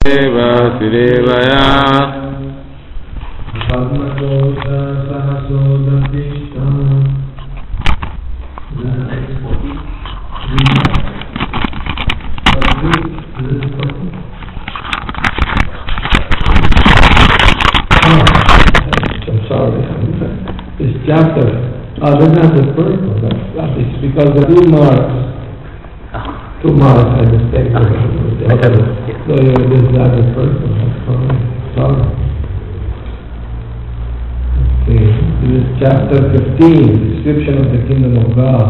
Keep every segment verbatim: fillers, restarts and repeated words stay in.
Vasudevaya. Padmadosha Sahasodapishtam. I'm sorry. This chapter, oh, that's not the first one. That's, that is because the two marks, two marks I mistake. So yeah, this is not the first one. That's correct. Sorry. Okay, this is chapter fifteen, description of the kingdom of God.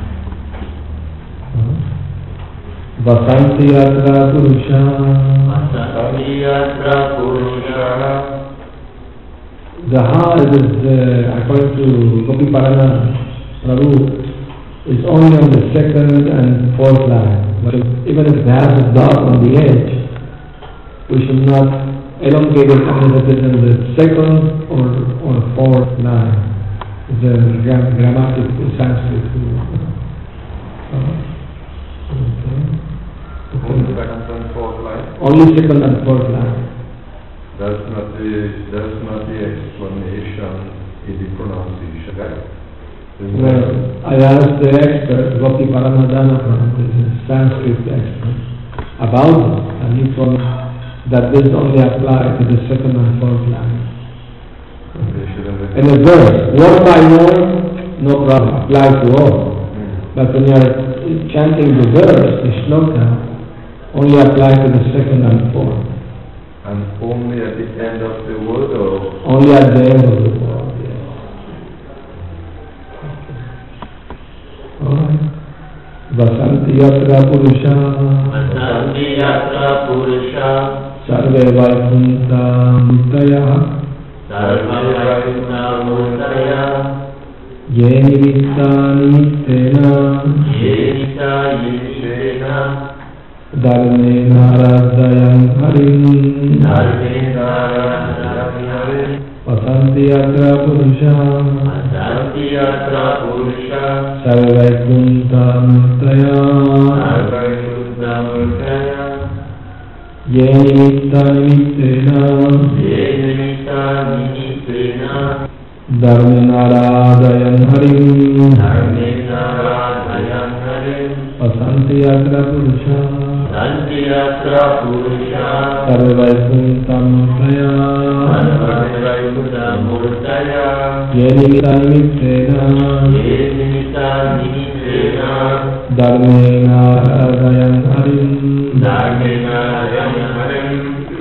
Vasanti Yatra Purusha. Vasanti Yatra Purusha. The heart is, uh, according to Gopiparana Prabhu, is only on the second and fourth line. But if, even if it has a dot on the edge, we should not elongate it unless it is in the second or, or fourth line. It's a gram grammatic Sanskrit. Uh, okay. Only second and fourth line. Only second and fourth line. That's not the that's not the explanation in the pronunciation, right? Well, I asked the expert, Gopi Paramadana from the Sanskrit expert, about it, and he told me that this only applies to the second and fourth line. In a verse, word by word, no problem, applies to all. Mm. But when you are chanting the verse, the shloka, only applies to the second and fourth. And only at the end of the word, or? Only at the end of the word, yes. Okay. Alright. Vasanti Yatra Purusha. Vasanti Yatra Purusha. Sarve Vaikunta Murtaya. Sarve Vaikunta Murtaya. Ye Nimitta Nimittena. Ye Nimitta Nimittena. Dharme Naradayam Harim. Dharme Naradayam Harim. Vasanti Yatra Purusha. Vasanti Yatra Purusha. Sarve Vaikunta Murtaya. Sarve Vaikunta Murtaya. Ye Nimitta Nimittena. Ye Nimitta Nimittena. Dharme Naradayam Harim. Dharme Naradayam Harim. Vasanti Yatra Purusha. Vasanti Yatra Purusha. Sarve Vaikunta Murtaya. Sarve Vaikunta Murtaya. Ye Nimitta Nimittena. Ye Nimitta Nimittena. Dharme Naradayam Harim. Dharme Naradayam Harim.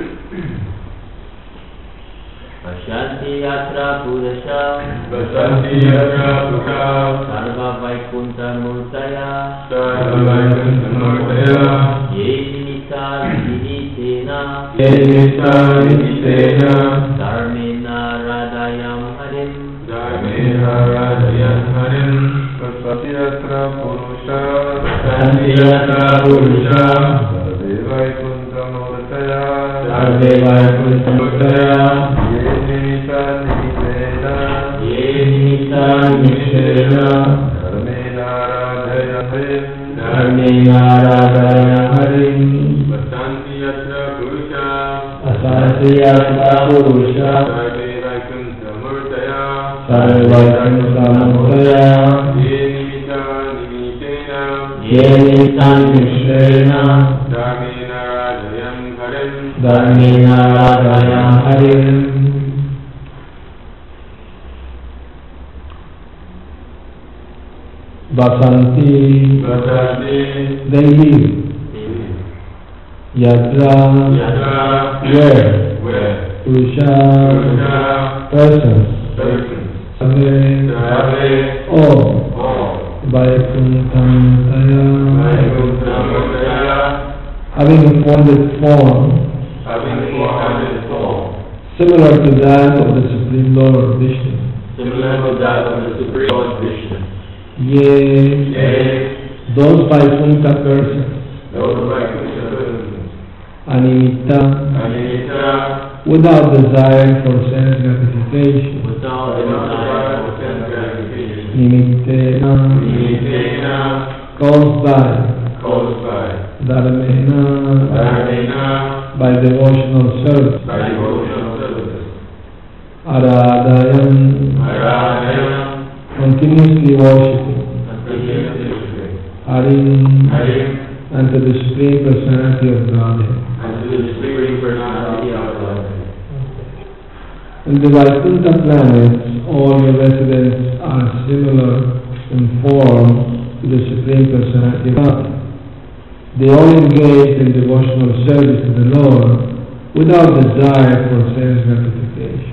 Vasanti Yatra Purusha. Vasanti Yatra Purusha. Sarva Vaikunta Murtaya. Sarva Vaikunta Murtaya. Ye Nimitta Nimittena. Ye Nimitta Nimittena. Dharme Naradayam Harim. Dharme Naradayam Harim. Vasanti Yatra Purusha. Vasanti Yatra Purusha. Sarve Vaikunta Murtaya. Sarve Vaikunta Murtaya. Ye Nimitta Nimittena. Ye Nimitta Nimittena. Dharme Naradayam Harim. Dharme Naradayam Harim. Vasanti Yatra Purusha. Vasanti Yatra Purusha. Sarve Vaikunta Murtaya. Sarve Vaikunta Murtaya. Ye Nimitta Nimittena. Ye Nimitta Nimittena. Dharme Naradayam Harim. Dharme Naradayam Harim. Vasanti. Vasanti. They live. Yatra. Yatra. Where? Where? Purusha. Purusha. Persons. Persons. Sarve. Sarve. All. All. Vaikunta Murtaya. Vaikunta Murtaya. Having formed its form, Having formed its form, similar to that of the Supreme Lord Vishnu. Similar to that of the Supreme Lord Vishnu. Yea, Yea, those Vaikunta persons, those Vaikunta persons, Animitta, Animitta, without desire for sense gratification, Without desire for sense gratification. Nimittena, Nimittena, caused by, caused by, Dharmena, Dharmena, by devotional service. by devotional service. Aradhayam, Aradhayam, continuously worshiping. continuously, Harim, Harim, and to the Supreme Personality of Godhead. and to the Supreme Personality of God. In the Vaikuntha planets, all the residents are similar in form to the Supreme Personality of God. They all engage in devotional service to the Lord without desire for sense gratification.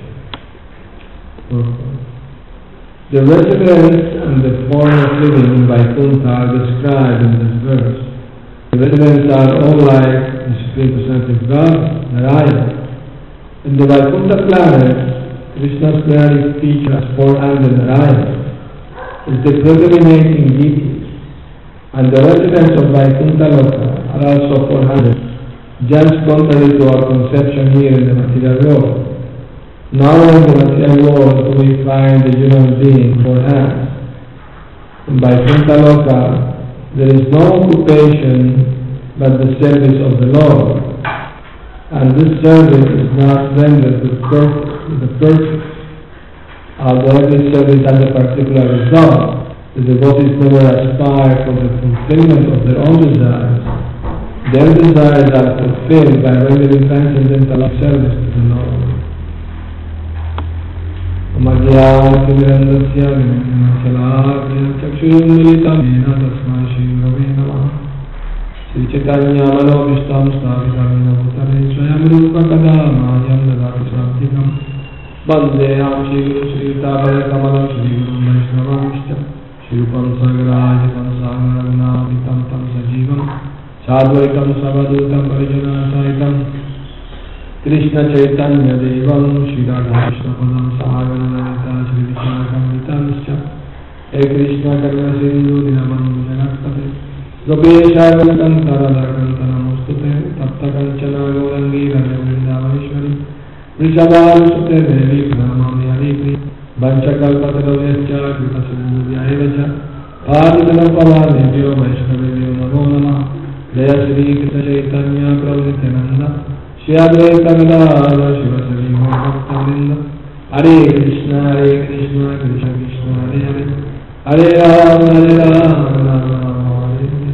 The residence and the form of living in Vaikuntha are described in this verse. The residents are all like the Supreme Personality of God, Narayana. In the Vaikuntha planet, Krishna's Puranic features four-handed Narayana is the predominating deity, and the residents of Vaikuntha Loka are also four-handed, just contrary to our conception here in the material world. Now in the material world we find the human being four hands. In Vaikuntha Loka there is no occupation but the service of the Lord, and this service is not rendered with purpose. With the purpose. Although every service has a particular result, the devotees never aspire for the fulfillment of their own desires. Their desires are fulfilled by rendering transcendental service to the Lord. Amadhyāvakirandasya vinamachalākya chakshurunmilitam yena tasmai Shri Gurave Namaha. Sri Chaitanya Manobhishtam Sthapitam Yena Bhutale Swayam Rupa Kada Mayam Dadati Shantikam Vandeham Shri Guru Shri Tabaya Kamalam Shri Guru Vaishnavamishta Shri Rupam Sagarajikam Sagaragnavitam Tam Sajivam Sadvaitam Savadutam Parijana Saitam Krishna Chaitanya Devam Shri Radha Krishna Padam Sahagana Lalita Shri Vishakam Vitansya He Krishna Karna Sindhu Dinabandhu Janakpate Gopesha Kantara Kantara Mustute Tapta Kanchana Gaurangi Radha Vrindaveshwari Rishabharu Sute Devi Pranamami Haripri Vanchakalpatarayascha Kripa Sindhu Vyahevacha Pāditalam Pavānebhyo Vaishnavebhyo Namo Namah Jaya Shri Krishna Chaitanya Prabhu Nityananda Shri Advaita Gadadhara Shivasari Bhakta-vrinda Hare Krishna Hare Krishna Krishna Krishna Hare Hare Hare Rama Hare Rama Rama Rama Hare Hare.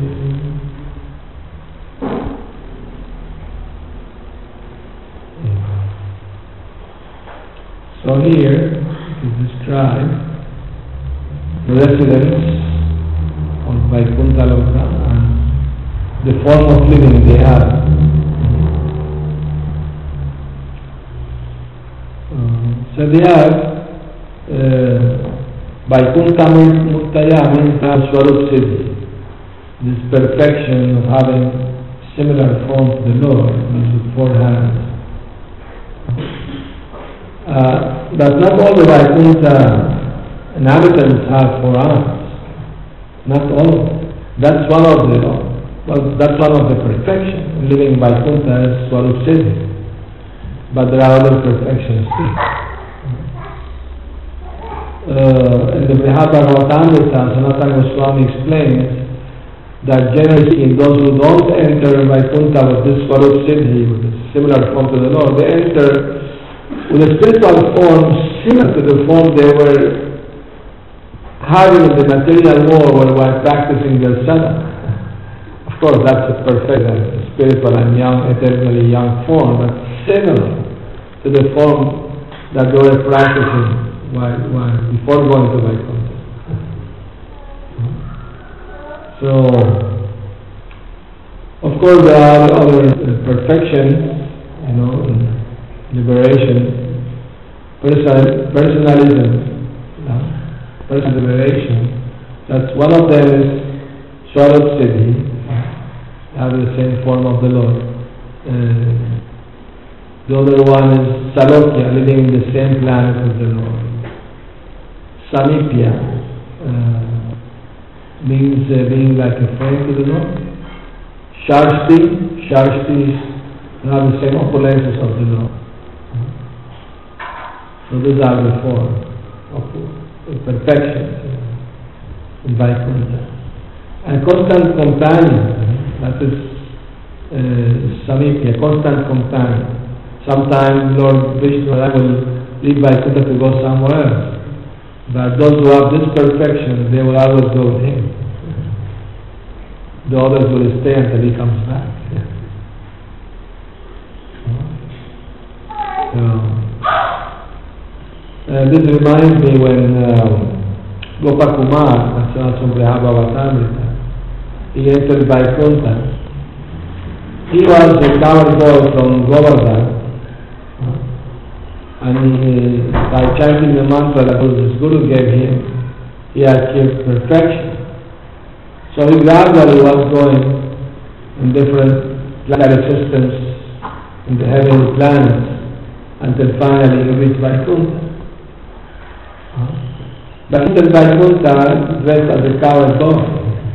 So here it is described the residents of Vaikuntha Loka and the form of living they have. Uh, so they have uh, Vaikuntha Muktaya means Swarup Siddhi, this perfection of having similar form to the Lord, means with four hands. Uh, that not all the Vaikuntha inhabitants have four arms. Not all. That's one of the well, that's one of the perfection. Living Vaikuntha is Swarup Siddhi. But there are other perfections too. Uh, in the Brihad-bhagavatamrita, Sanatana Goswami explains that generally in those who don't enter Vaikuntha with this Swarup Siddhi, with a similar form to the Lord, they enter with a spiritual form similar to the form they were having in the material world while practicing their sadhana. Of course, that's a perfect and spiritual and young, eternally young form, but similar to the form that they were practicing while, while before going to Vaikuntha. So, of course, there are other perfections, you know, liberation, personal, personalism, uh, personal liberation. That's one of them is Swarup Siddhi, have the same form of the Lord. Uh, the other one is Salokya, living in the same planet as the Lord. Samipya uh, means uh, being like a friend to the Lord. Sharshti, Sharshti have the same opulences of the Lord. So these are the four of perfection in Vaikuntha. And constant companion, that is uh, samipya, constant contact. Sometimes Lord Vishnu will leave Vaikuntha to go somewhere else. But those who have this perfection, they will always go with him. The others will stay until he comes back. So, uh, this reminds me when um, Gopakumar, that's also Bhavatamrita, he entered Vaikuntha. He was a coward boy from Govardhan, and he, by chanting the mantra that his Guru gave him, he achieved perfection. So he gradually was going in different planetary systems, in the heavenly planets, until finally he reached Vaikuntha. But he entered Vaikuntha dressed as a coward boy.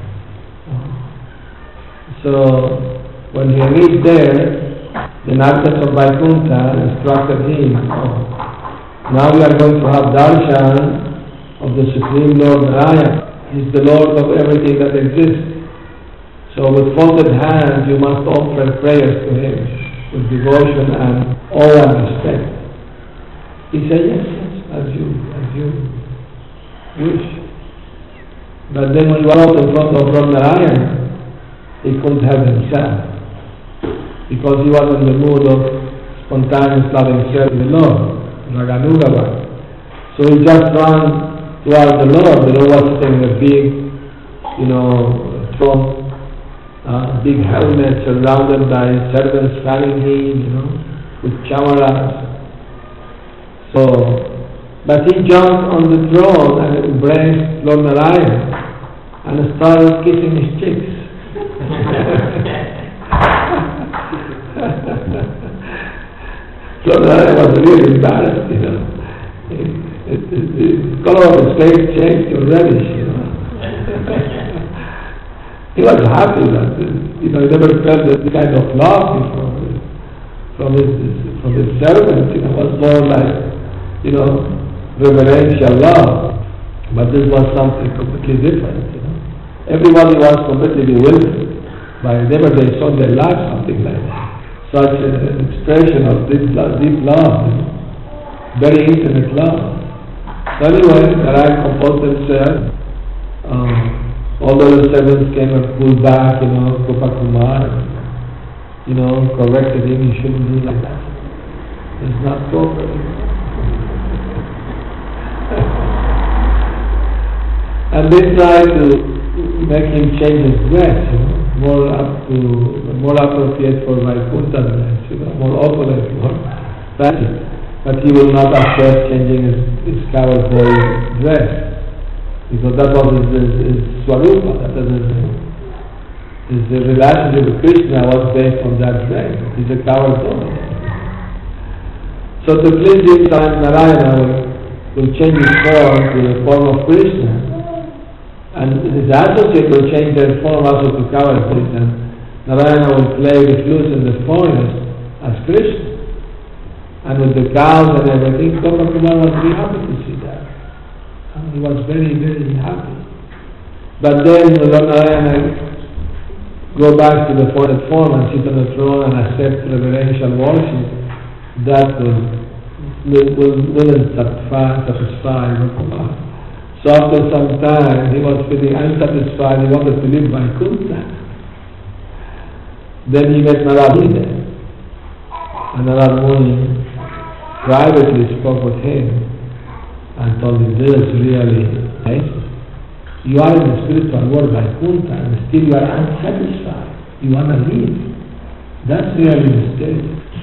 So when he reached there, the Nartas of Vaikuntha instructed him, oh, now we are going to have darshan of the Supreme Lord Narayana. He is the Lord of everything that exists. So with folded hands you must offer prayers to him with devotion and awe and respect. He said, yes, yes, as you, as you wish. But then when he walked in front of Lord Narayana, he couldn't help himself, because he was in the mood of spontaneous loving service to the Lord, Raganugava. So he just ran towards the Lord. The Lord was sitting in a big, you know, throne, uh, big helmet surrounded by servants carrying him, you know, with chamaras. So, but he jumped on the throne and embraced Lord Narayana and started kissing his cheeks. So I was really embarrassed, you know. The color of his face changed to reddish, you know. He was happy that, you know, he never felt this kind of love before from his from his servants. You know, it was more like, you know, reverential love. But this was something completely different, you know. Everybody was completely bewildered by never they saw in their life something like that. Such an expression of deep love, deep love, very intimate love. So anyway, Narayan composed himself. Um, all the servants came and pulled back, you know, Gopakumar, you know, corrected him, you shouldn't do like that. It's not proper. And they tried to make him change his dress, you know, more up to, more appropriate for Vaikuntha dress, you know, more opulent, more fancy. But he will not accept changing his, his coward boy dress, because that was his, his, his swarupa, that was his, his relationship with Krishna was based on that dress. He's a coward boy. So to please him, Narayana will, will change his form to the form of Krishna. And his associates will change their form also to coward boys, and Narayana will play the flute in the forest as Krishna. And with the cows and everything, Gopakumar was very happy to see that. And he was very, very happy. But then Lord Narayana go back to the forest form and sit on the throne and accept reverential worship, that will, will, will, wouldn't satisfy, satisfy Gopakumar. So after some time, he was feeling unsatisfied, he wanted to leave Vaikuntha. Then he met Narada there. And Narada Muni privately spoke with him and told him, this is really nice. You are in the spiritual world, Vaikuntha, and still you are unsatisfied. You want to leave. That's really a mistake.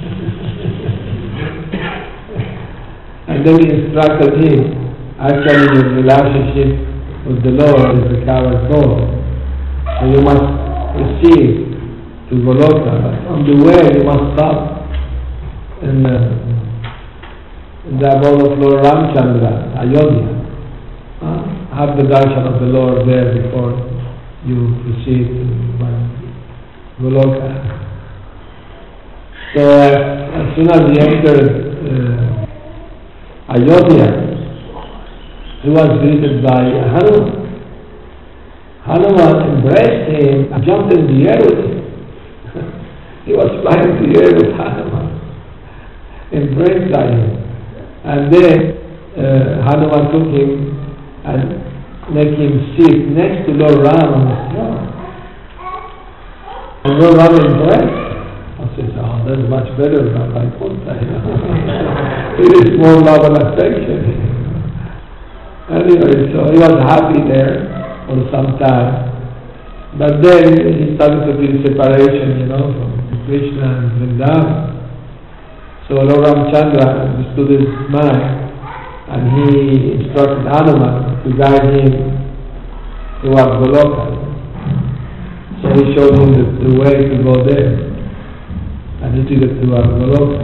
And then he instructed him, actually his relationship with the Lord is a coward boy. So you must proceed to Goloka, but on the way you must stop in the, in the abode of Lord Ramchandra, Ayodhya. Uh, have the darshan of the Lord there before you proceed to Goloka. So uh, as soon as he entered uh, Ayodhya, he was greeted by Hanuman. Hanuman embraced him and jumped in the air with him. He was flying to the air with Hanuman, embraced by him. And then uh, Hanuman took him and made him sit next to Lord Ram on the throne. And Lord Ram embraced. I said, oh, that's much better than my Kunta. It is more love and affection. Anyway, so he was happy there for some time. But then he started to feel separation, you know, from Krishna and Vrindavan. So Lord Ramchandra understood his mind and he instructed Hanuman to guide him towards Goloka. So he showed him the, the way to go there. And he took it towards Goloka.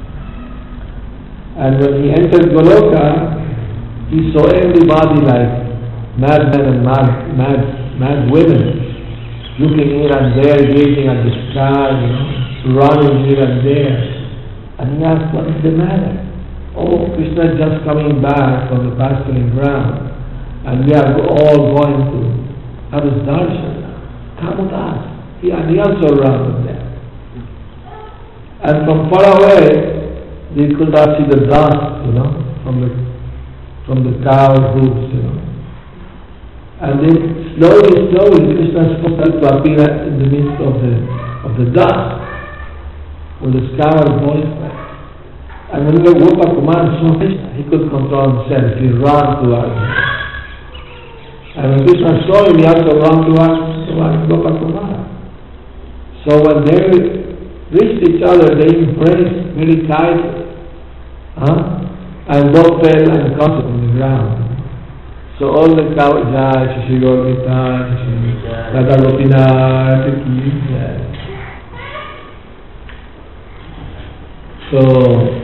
And when he entered Goloka, he saw everybody like madmen and mad, mad, mad women, looking here and there, gazing at the sky, you know, running here and there. And he asked, what is the matter? Oh, Krishna is just coming back from the pasturing ground, and we are all going to have his darshan. Come with us. He, and he also ran with them. And from far away, they could not see the dust, you know, from the from the cow's hooves, you know. And then slowly, slowly, Krishna started to appear in the midst of the of the dust, where the sky was moistened. And when Gopa Kumar saw Krishna, he could control himself. He ran towards him. And when Krishna saw him, he also ran towards, towards Gopa Kumar. So when they reached each other, they embraced very tightly. Huh? And both fell unconscious on the ground. So all the cows, Jai, Shishi Gormita, Shishi Radha Gopinath, so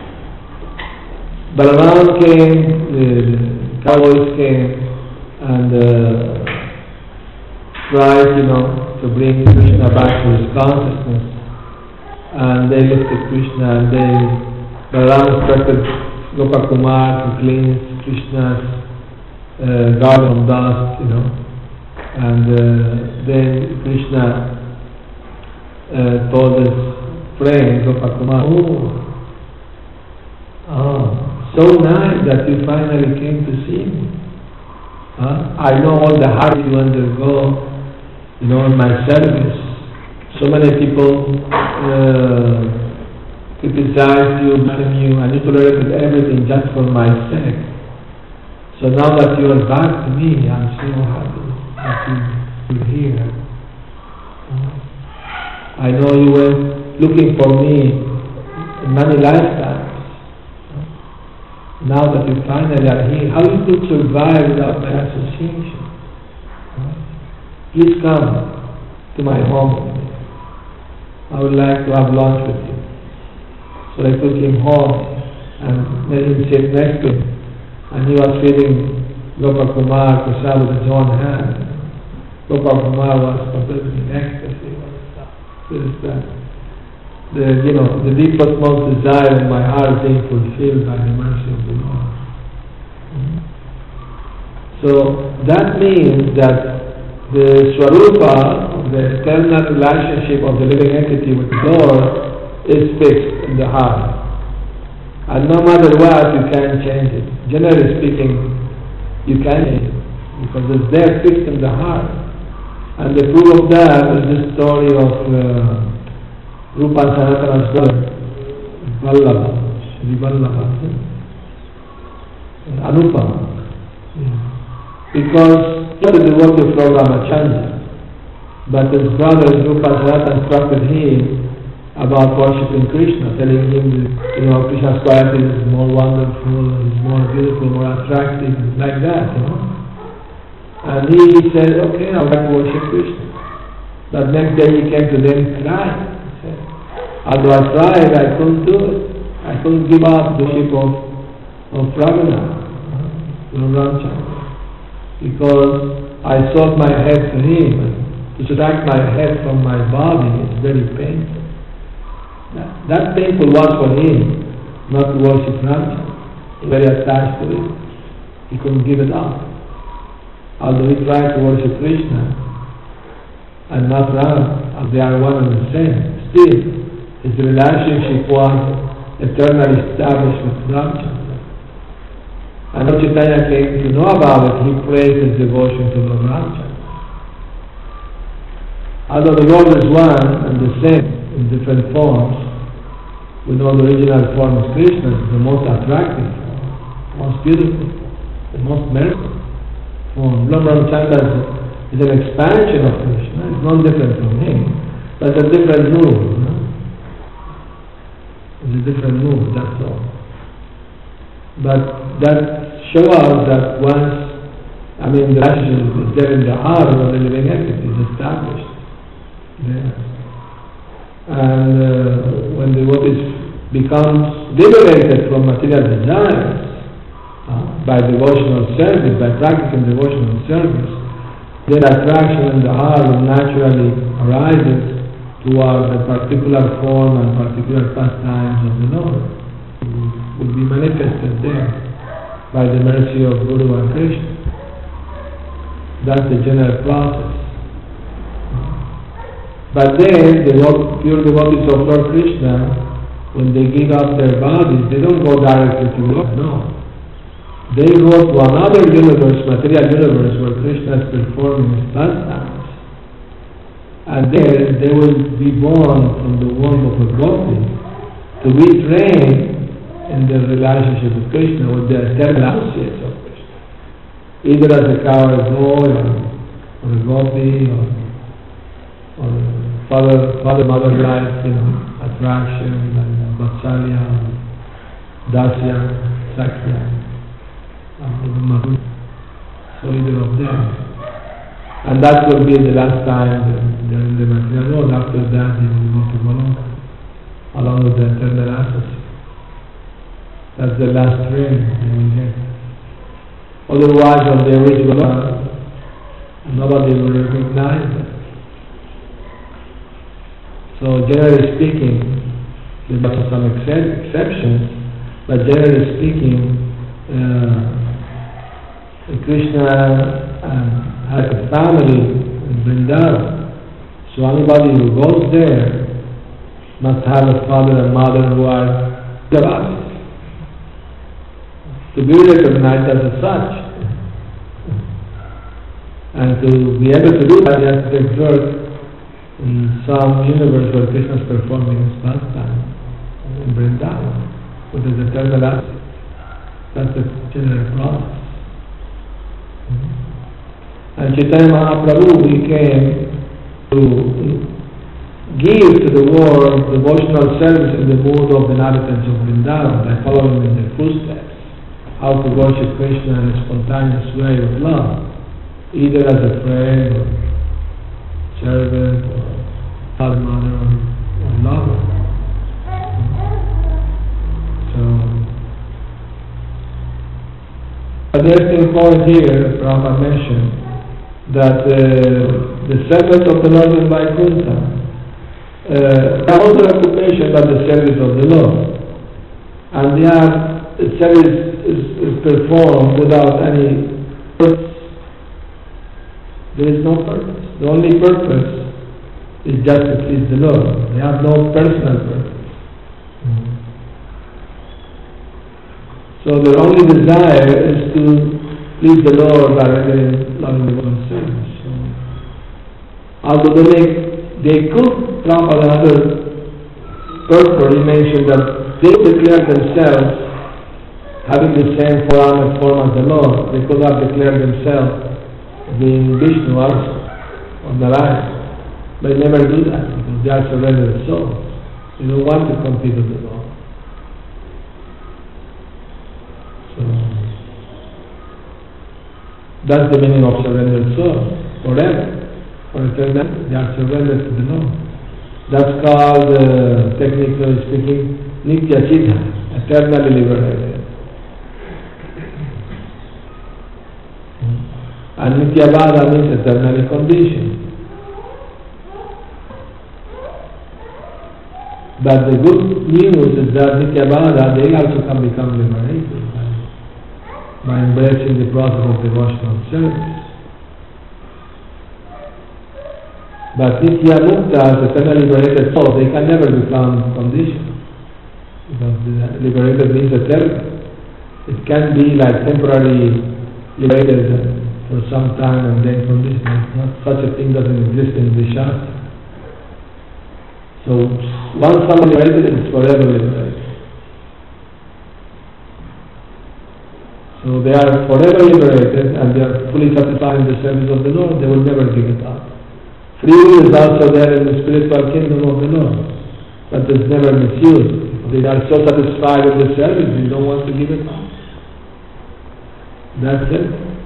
Balaram came, the cowboys came and uh, tried, you know, to bring Krishna back to his consciousness. And they lifted Krishna and they, Balaram instructed Gopakumar to cleanse Krishna's uh, garden of dust, you know. And uh, then Krishna uh, told his friend Gopakumar, oh, oh, so nice that you finally came to see me. Huh? I know all the hardship you undergo, you know, in my service. So many people uh, criticize you, blame you, and you tolerated everything just for my sake. So now that you are back to me, I'm so happy that you are here. Uh, I know you were looking for me in many lifetimes. Now that you finally are here, how you could survive without my association? Please come to my home. I would like to have lunch with you. So I took him home and made him sit next to him. And he was feeding Gopakumar Prasad with his own hand. Gopakumar was completely in ecstasy. What is that? The, you know, the deepest most desire in my heart being fulfilled by the mercy of the Lord. Mm-hmm. So that means that the Swarupa, the eternal relationship of the living entity with the Lord, is fixed in the heart. And no matter what, you can't change it. Generally speaking, you can't change it, because it's there fixed in the heart. And the proof of that is the story of uh, Rupa Sanatana's brother, Vallabha, Sri Vallabha, Anupama. Because he was the devotee of Ramachandra, but his brother Rupa Sanatana instructed him about worshipping Krishna, telling him that, you know, Krishna's quality is more wonderful, is more beautiful, more attractive, like that, you know. And he said, okay, I would like to worship Krishna. But next day he came to them crying. Although I tried, I couldn't do it. I couldn't give up the worship of, of Raghunath, Lord Ramchandra, because I sold my head to him, and to subtract my head from my body is very painful. That, that painful was for him, not to worship Ramchandra. He was very attached to it. He couldn't give it up. Although he tried to worship Krishna and not Ram, as they are one and the same. still his relationship was eternally established with Ramchandra. And when Chaitanya came to know about it, he praised his devotion to Lord Ramchandra. Although the Lord is one and the same in different forms, we know the original form of Krishna is the most attractive form, most beautiful, the most merciful form. Lord Ramchandra is an expansion of Krishna. It's not different from him, but a different mood. No? It's a different mood, that's all. But that shows us that once, I mean, the relationship is there in the heart of the living entity, is established there. And uh, when the devotee becomes liberated from material desires uh, by devotional service, by practicing devotional service, then attraction in the heart naturally arises towards a particular form and particular pastimes of the Lord. It will be manifested there by the mercy of Guru and Krishna. That's the general process. But then, the pure devotees of Lord Krishna, when they give up their bodies, they don't go directly to Lord, no. They go to another universe, material universe, where Krishna is performing his pastimes. And there, they will be born from the womb of a devotee to be trained in their relationship with Krishna, with their eternal associates of Krishna. Either as a cowherd boy, or, or a gopi, or, or father, father, mother life, you know, attraction, and vatsalya, dasya, sakya, and so either of them. And that will be the last time they're in the material world. After that, they will go to Goloka, along with the eternal associates. That's the last train they will get. Otherwise, when they reach Goloka, nobody will recognize them. So, generally speaking, there are some excep exceptions, but generally speaking, uh, Krishna uh, has a family in Vrindavan. So anybody who goes there must have a father and mother who are devotees, to be recognized as such. And to be able to do that, you have to take birth in some universe where Krishna is performing his pastime in Vrindavan, with his eternal associates. That's the general process. And Chaitanya Mahaprabhu, he came to give to the world devotional service in the mood of the inhabitants of Vrindavan by following in their footsteps, how to worship Krishna in a spontaneous way of love, either as a friend or servant or father, mother or, or lover. So, an interesting point here, Prabhupada mentioned, that uh, the servants of the Lord in Vaikuntha uh, have no other occupation but the service of the Lord. And they have, the service is, is performed without any purpose. There is no purpose. The only purpose is just to please the Lord. They have no personal purpose. Mm-hmm. So their only desire is to please the Lord by rendering loving devotional service. So, although they, make, they could drop another purpose, he mentioned that they declare themselves having the same form and form as the Lord. They could have declared themselves being Vishnu also, or Narayana. But they never do that because they are surrendered souls. They don't want to compete with the Lord. So, that's the meaning of surrendered soul. Forever, for eternity, they are surrendered to the Lord. That's called, uh, technically speaking, Nitya Siddha, eternally liberated. And Nitya Bada means eternally conditioned. But the good news is that Nitya Bada, they also can become liberated by embracing the process of devotional service. But Nitya Muktas, eternally liberated souls, they can never become conditioned. Because the liberated means eternal. It can be like temporarily liberated for some time and then conditioned. Not, such a thing doesn't exist in the Shastra. So once someone liberated, it's forever liberated. So they are forever liberated and they are fully satisfied in the service of the Lord. They will never give it up. Free will is also there in the spiritual kingdom of the Lord, but it's never misused. They are so satisfied with the service, they don't want to give it up. That's it.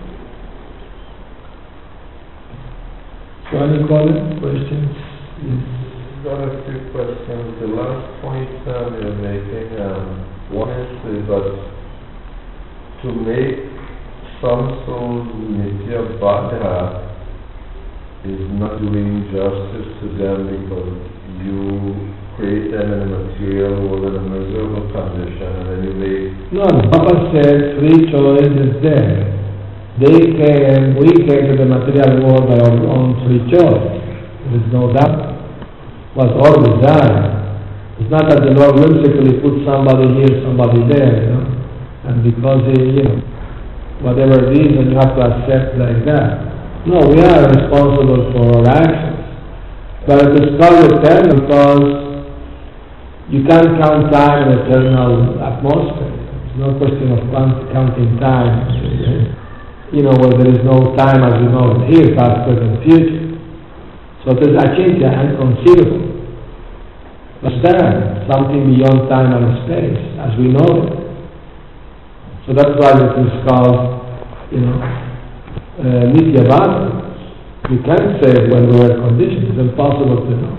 So any comments, questions? Yes. Got a few questions. The last point um, you're making, um, one is uh, that to make some souls Nitya Baddha is not doing justice to them, because you create them in a material world in a miserable condition, and then you make... No, Papa said free choice is there. They came, we came to the material world by our own free choice. There is no doubt. It was our desire. It's not that the Lord whimsically put somebody here, somebody there, you know, and because he, you know, whatever reason you have to accept like that. No, we are responsible for our actions. But it is called eternal because you can't count time in eternal atmosphere. It's no question of counting time, you know, where there is no time as we know it here, past, present, future. So it is achintya, inconceivable. But there, something beyond time and space, as we know it. So that's why it is called, you know, Uh, Nitya Baddha. You can't say when we are conditioned. It's impossible to know.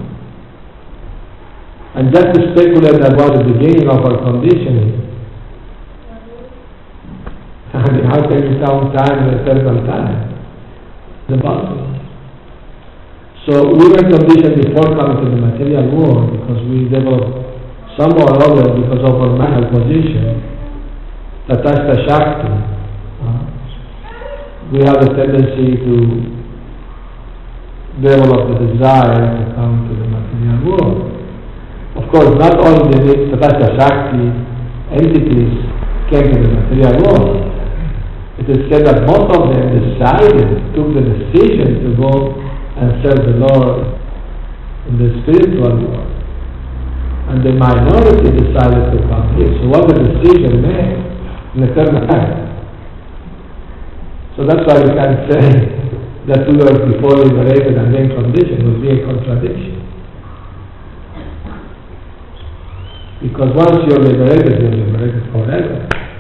And just to speculate about the beginning of our conditioning, I mean, how can you count time in eternal time? It's impossible. So we were conditioned before coming to the material world because we developed some or other because of our mental position, Tatastha Shakti. Uh, we have a tendency to develop the desire to come to the material world. Of course, not all the Tatastha Shakti entities came to the material world. It is said that most of them decided, took the decision to go and serve the Lord in the spiritual world. And the minority decided to come here. So what the decision made in eternal time. So that's why we can't say that we were before liberated and then conditioned. It would be a contradiction. Because once you're liberated, you're liberated forever.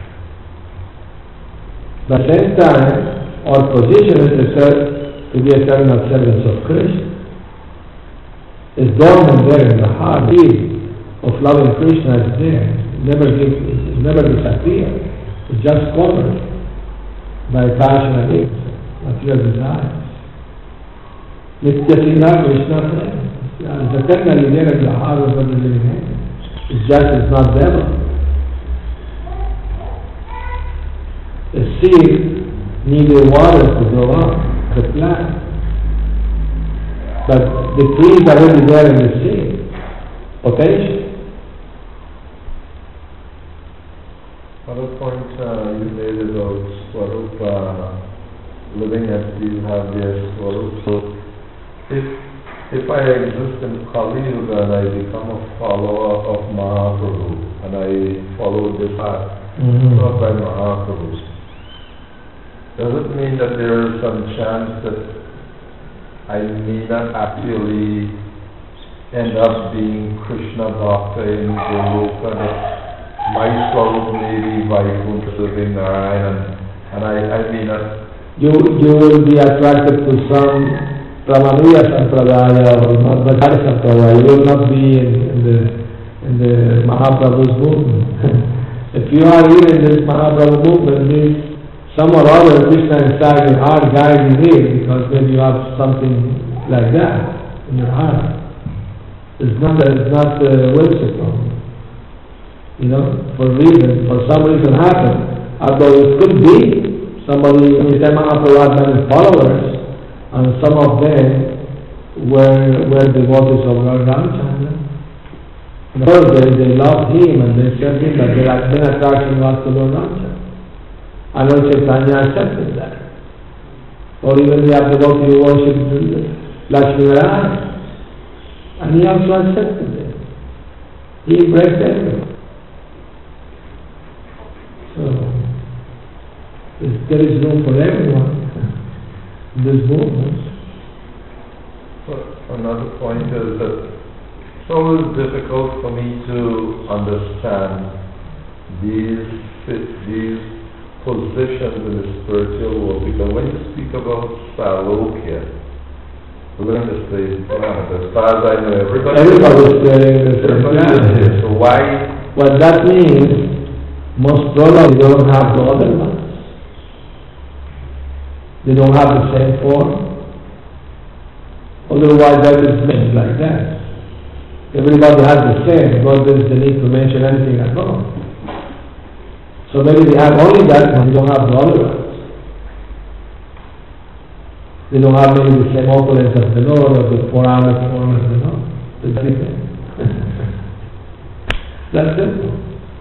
But at the same time, our position is to be eternal servants of Krishna. It's dormant there in the heart. The seed of loving Krishna is there. It never, gives, it never disappears. It's just covered by passion and ignorance, material desires. Nitya Sina Krishna says, it's eternally there in the heart of the living angel. It's just it's not developed. The seed needed water to grow up, the plant. But the tree is already there in the seed, potential. Other point uh, you made about Swarupa, living entities have their Swarupa. So if, if I exist in Kali Yuga and I become a follower of Mahaprabhu and I follow this path Mm-hmm. taught by Mahaprabhu, does it mean that there is some chance that I may not actually end up being Krishna Bhakta in Goloka, that my Swarup may be Vaikuntha serving Narayan, and I, I may not... You, you will be attracted to some Brahmaniya Sampradaya or Madhvacharya Sampradaya. You will not be in, in the in the Mahaprabhu's movement. If you are here in this Mahaprabhu movement, means some or other Krishna inside your heart guiding you, because then you have something like that in your heart. It's not that it's not uh, whimsical. You know, for reason, for some reason happened. Although it could be somebody, Chaitanya Mahaprabhu had many followers, and some of them were, were devotees of Lord Ramchandra. And of course, they, they loved him and they served him, but their main attraction was to Lord Ramchandra. And Lord Chaitanya accepted that. Or even we have devotee who worshipped Lakshmi Narayana, and he also accepted it. He embraced everyone. So, there is room for everyone in this movement. But another point is that it's always difficult for me to understand these these positions in the spiritual world, because when you speak about Salokya, we're going to say, well, as far as I know, everybody Everybody is saying the same everybody is thing. here. So why? What that means, most probably they don't have the other ones. They don't have the same form. Otherwise, that is meant like that. Everybody has the same, because there is the need to mention anything at all. So maybe they have only that one, they don't have the other ones. They don't have maybe the same opulence as the Lord, or the four arms form as the Lord. It's different. That's simple.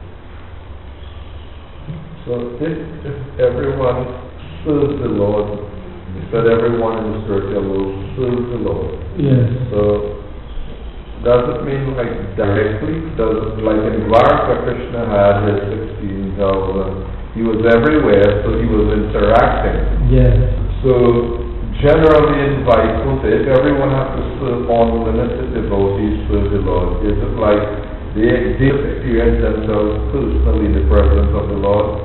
So if, if everyone serves the Lord, you said everyone in the spiritual world serves the Lord. Yes. So does it mean like directly? Does it, like in Dwarka, Krishna had his sixteen thousand. He was everywhere, so he was interacting. Yes. So generally in Vaikuntha, if everyone has to serve unlimited devotees serve the Lord, is it like they, they experience themselves personally in the presence of the Lord?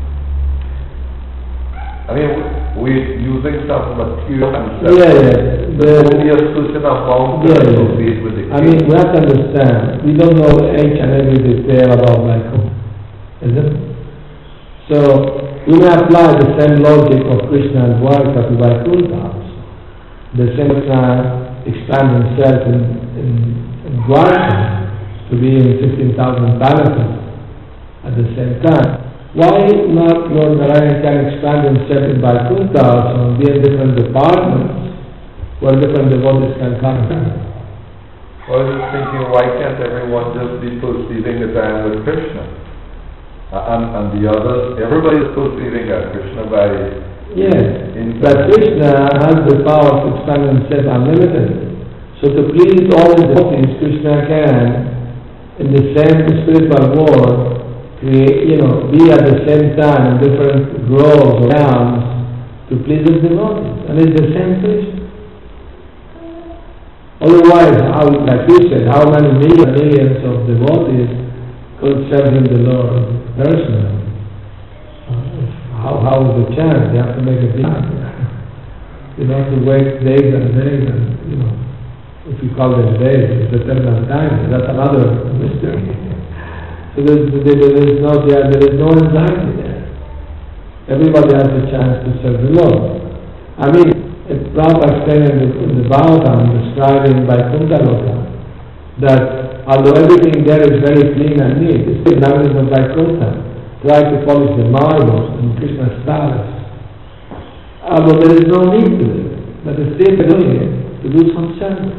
I mean, we're using some material concept. Yeah, yeah. There's only a certain amount Yeah, that yeah. associated with the I mean, we have to understand, we don't know each and every detail about Vaikuntha, is it? So, we may apply the same logic of Krishna and Dwarka to Vaikuntha also. The same Krishna expand himself in, in, in Dwarka to be in fifteen thousand palaces at the same time. Why not Lord Narayana can expand himself in Vaikuntha also and be in different departments where different devotees can come from? I was just thinking, why can't everyone just be perceiving the time with Krishna? Uh, and, and the others, everybody is perceiving that Krishna by... Yes, in but Krishna has the power to expand himself unlimited. So to please all his devotees, Krishna can, in the same spiritual world, create, you know, be at the same time in different groves or realms to please his devotees. And it's the same Krishna. Otherwise, how, like you said, how many millions, millions of devotees could serve him the Lord personally? How, how is the chance? They have to make a plan. You don't have to wait days and days and, you know, if you call them days, it's eternal time. That's another mystery. So there, there, there is no there, there is no anxiety there. Everybody has a chance to serve the Lord. I mean, if Prabhupada explained in the, in the Bhagavatam, describing Vaikuntha Loka, that although everything there is very clean and neat, it's still inhabitants of Vaikuntha try to polish the marbles in Krishna's palace. Although there is no need to it, but it's still doing it to do some service.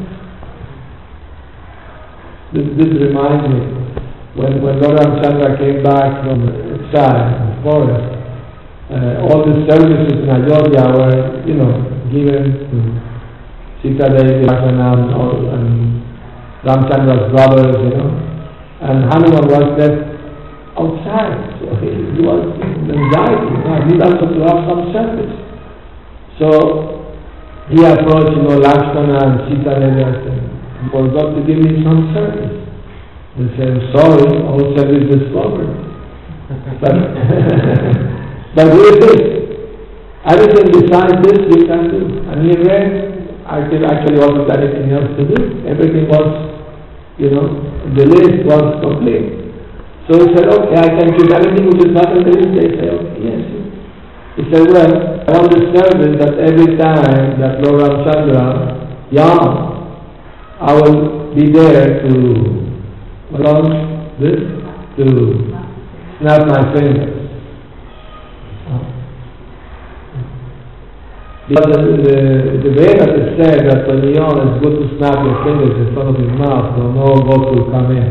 This, this reminds me, when, when Lord Ramchandra came back from exile in the forest, uh, all the services in Ayodhya were, you know, given to Sita Devi, Lakshmana, and, all, and Ramchandra's brothers, you know, and Hanuman was left outside, so he, he was in anxiety, you know, he needed also to have some service. So he approached, you know, Lakshmana and Sita Devi and said, you forgot to give me some service. They said, sorry, all service is covered. But, but with this, everything besides this we can do. And he read, actually, actually wasn't anything else to do. Everything was, you know, the list was complete. So he said, okay, I can choose anything which is not in the list. They said, okay, yes. He said, well, I want the service that every time that Lord Ramchandra yawns, I will be there to launch this, to snap my fingers. Because the, the, the way that it said that when you yawn, it's good to snap your fingers in front of his mouth so no ghost will come in.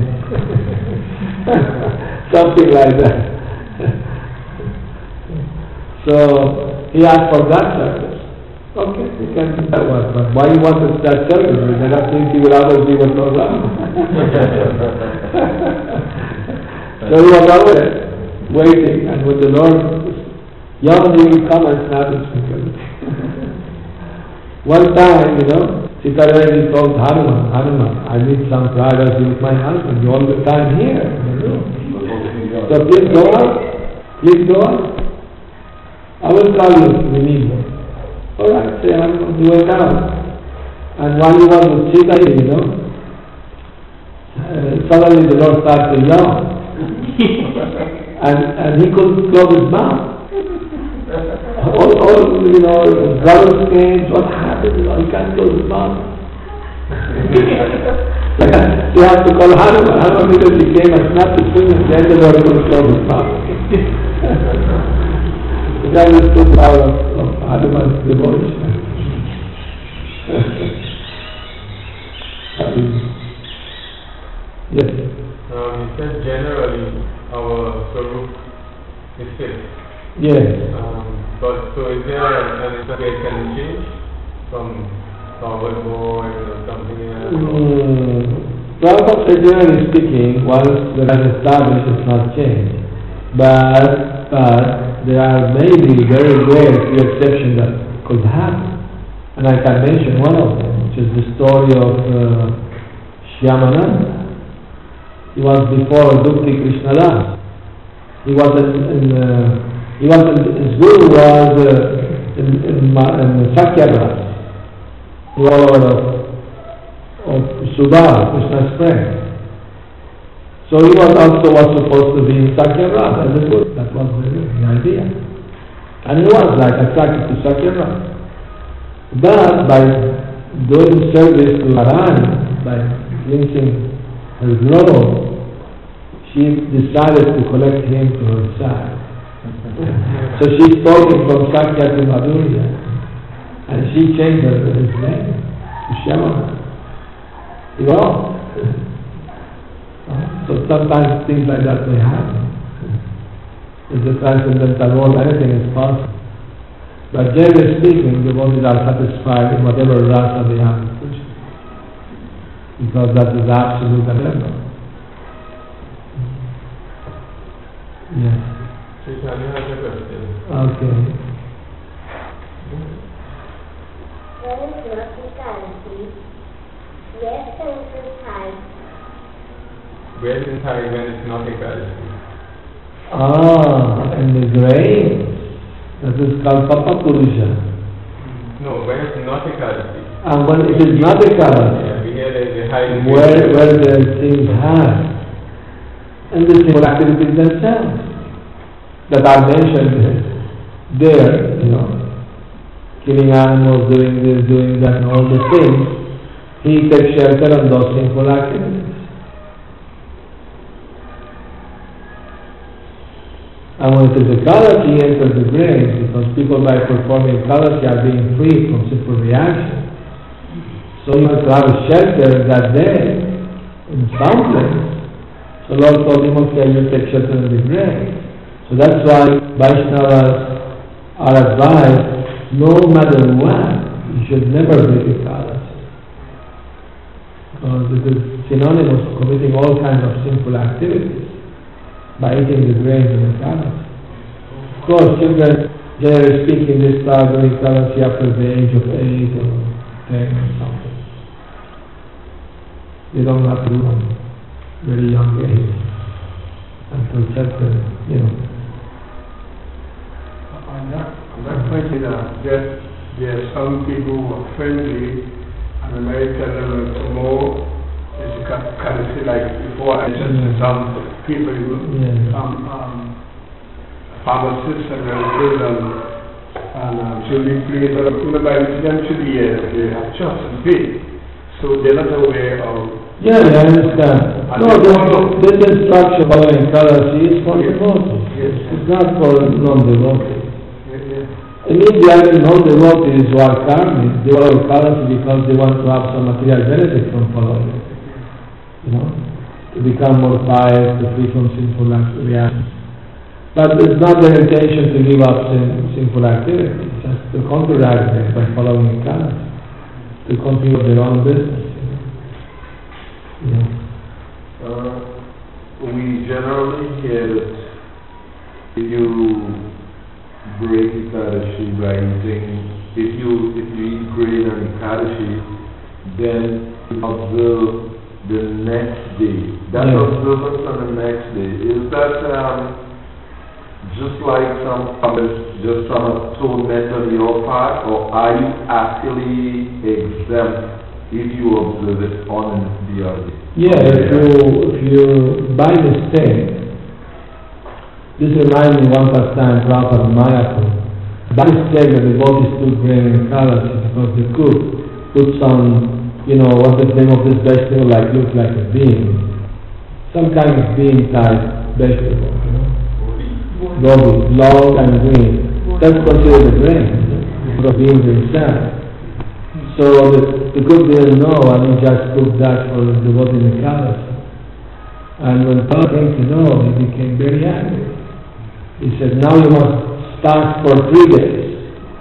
Something like that. So he asked for that service. Okay, you can do that one, but why you wanted that service? You're not thinking with others you were so loud. So he was always waiting, and when the Lord yawned, he would come and snap his fingers. One time, you know, Sitaram told Hanuman, Hanuman, I need some privacy with my husband. You're all the time here in the room. So please go out. Please go out. I will call you if we need you. All right, say Hanuman, he went out. And while he was with Sita, you know, uh, suddenly the Lord started to yawn. and, and he couldn't close his mouth. All, all, you know, brothers came, what happened? You know, he can't close his mouth. You have to call Hanuman. Hanuman because he came and snapped his fingers, then the Lord couldn't close his mouth. That is the power of, of Hanuman's devotion. Yes. Um, you said generally our Sarup is fixed. Yes. Um, but so is there an instance where it can change from forward more or something else? Mm, Prabhupada said, generally speaking, once the has established, it's not changed. But, but there are maybe very rare few exceptions that could happen. And I can mention one of them, which is the story of uh, Shyamananda. He was before Dukti Krishnadas. He was in, in uh, he was in, his guru was uh, in, in, in Sakyabras. He was of, of Subha, Krishna's friend. So he was also was supposed to be in Sakyabras as a guru. That was the, the idea. And he was like attracted to Sakyabras. But by doing service to Narayana, by cleansing her glove, she decided to collect him to her side. So she stole him from Sakya to Madhurya, and she changed her, his name to Shyamananda. You know? So sometimes things like that may happen. In the transcendental world, anything is possible. But generally speaking, the devotees are satisfied in whatever rasa they have in Krishna, because that is absolute available. Yes. Chaitanya has a question. Okay. When is not totality? Yes, and inside. Where is inside when it's not equality? Ah, in the grave. That is called Papa Purusha. No, when it's not equality. And when it is not equality, Yeah, we hear there is a high where, where the things have, and the simple activities themselves that are mentioned there, you know, killing animals, doing this, doing that, and all the things, he takes shelter on those simple activities. And when it is a kalasi, he enters the grave, because people by performing kalasi are being free from simple reaction. So you have to have a shelter that day, in some place. So Lord told him, okay, you take shelter in the grave. So that's why Vaishnavas are advised, no matter what, you should never break a kalasi. Because it is synonymous with committing all kinds of sinful activities by eating the grains in the kalasi. Of course, children, generally speaking, they start doing kalasi after the age of eight or ten or something. They don't have to do it at a very young age until certain, you know. On that, on that point, uh, there, there are some people who are friendly and American level more, as you can, can see like before, I just Yeah. some people, Yeah. some um, pharmacists and relatives and, and um, children please, or you know, by them to the, uh, they have trust and faith. So they're not aware of. Yeah, I understand. No, this, this instruction following kalasi is for Yes. devotees. Yes. It's not for non-devotees. Yeah, yeah. In India, even all the devotees who are karmic, they follow Ekadasi because they want to have some material benefit from following it. You know, to become more pious, to free from sinful reactions. But it's not their intention to give up sin, sinful activity, just to counteract them by following Ekadasi, to continue their own business. You know. Uh, we generally hear that if you break Ekadashi by eating, if you if you eat grain on Ekadashi, then you observe the next day. That Yeah. observance on the next day, is that um, just like some just some atonement on your part, or are you actually exempt if you observe it on the other day? Yeah, if you, if you by mistake, this reminds me one pastime Prabhupada Mayapur. By mistake, the devotees took grain in Ekadasi because the cook put some, you know, what's the name of this vegetable, like looks like a bean, some kind of bean type vegetable, you know, gobi, long and green. That's considered a grain, the beans themselves. So the, the cook didn't know, and he just cooked that for the devotee in Ekadasi. And when Prabhupada came to know, he became very angry. He said, now you must fast for three days.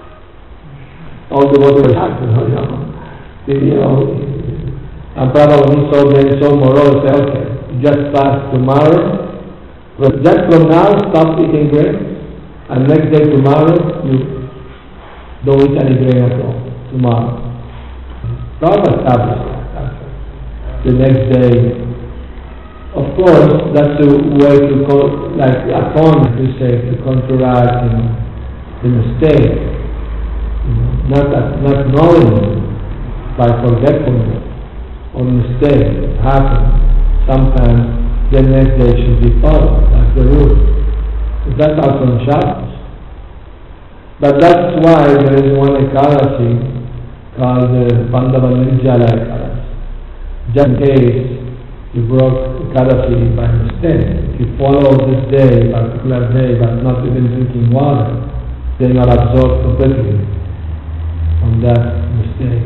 All the devotees were happy, you know. You know, and Prabhupada, when he saw them so morose, he said, okay, just fast tomorrow. But just from now, stop eating grain. And next day, tomorrow, you don't eat any grain at all. Tomorrow. Prabhupada established that. The next day, of course, that's a way to call, like atone, to say, to counteract, you know, the mistake. You know, not not knowing, by forgetfulness or mistake happens. Sometimes the next day should be followed. That's the rule. That's also in Shabbos. But that's why there is one Ekadasi called the Pandava Nirjala Ekadasi. Just in case you broke Ekadasi by mistake, if you follow this day, particular day, but not even drinking water, then you are absorbed completely from that mistake.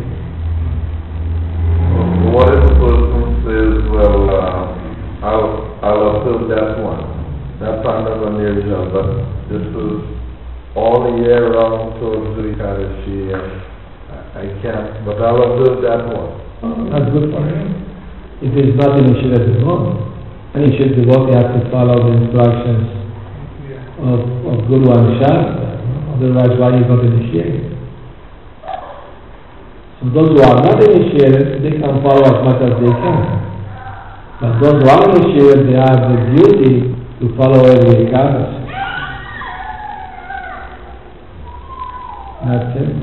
What if a person says, well, uh, I'll, I'll observe that one, that Pandava Nirjala, but this is all the year round towards the Ekadashi, I can't, but I'll observe that one. Oh, that's good for him. If he is not initiated devotee, initiated devotee has to follow the instructions of, of Guru and Shastra, otherwise why he got initiated? So those who are not initiated, they can follow as much as they can. But those who are initiated, they have the duty to follow every Ekadasi. That's it.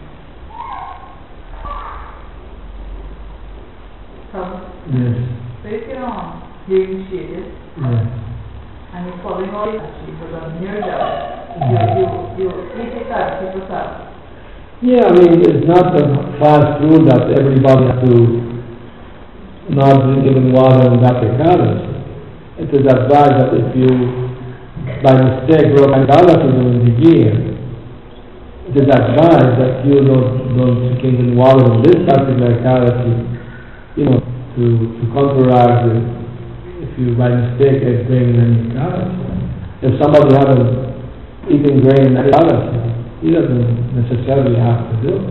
Yes. So if you're on, you're initiated, Yes. and you're following all the actions, but on your job, you, you, you eat it out, keep it out. Yeah, I mean, it's not a fast rule that everybody has to not drink even water in that Ekadasi. It is advised that if you, by mistake, broke an Ekadasi during the year, it is advised that you don't, don't drink even water in this particular Ekadasi, you know, to, to counteract it, if you by mistake ate grain in any Ekadasi. If somebody hasn't eaten grain in any Ekadasi, he doesn't necessarily have to do it.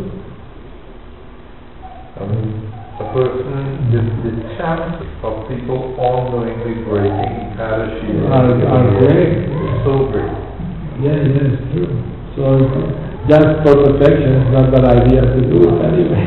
I mean, a person, the, the chance of people unknowingly breaking Ekadashi Are, are great. is so great. Yeah, yeah, it's true. So, just for perfection, it's not a bad idea to do it anyway.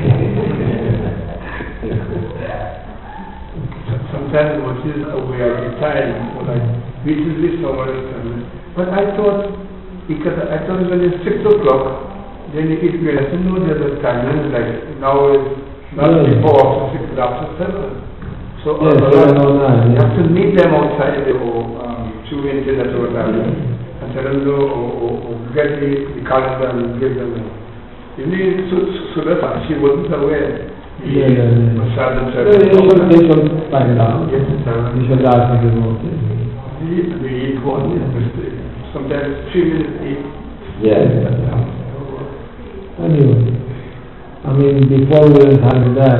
Sometimes what is uh, we are retired, like recently someone is telling me, but I thought, because I thought when it's six o'clock, then you eat grain. I said, no, there's a time, like now it's not Yeah. before after six, it's after seven. So Yeah, uh, seven or nine, you yeah. have to meet them outside or um, through internet or whatever, and tell them no, or, or, or get the, the calendar and give them. You need, so, so that's why she wasn't aware. Yeah, yeah, yeah. Massage So themselves. you should, they should find out. Yes, sir. You should ask the devotee. We eat, we eat one, sometimes three minutes eat. Yes. Anyway, I mean, before we went time to that,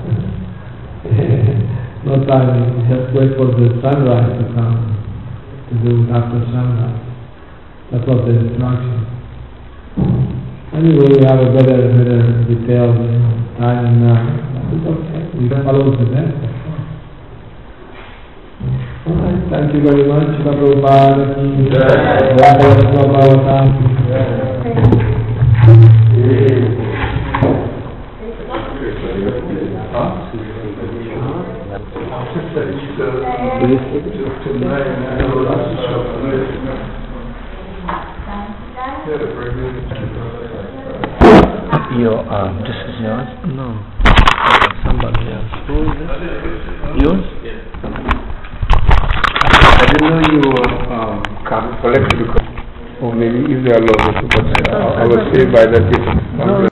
no time, just wait for the sunrise to come, to do it after sunrise. That was the instruction. Anyway, we have a better, better detailed, you know, time now. It's okay, we follow the best. All right, thank you very much, Prabhupada. Gracias, Prabhupada. Your, um, this is yours? No. Somebody else. Who is it? Yours? I didn't know you were um, collected, or maybe if they are lost, but I was saved by that.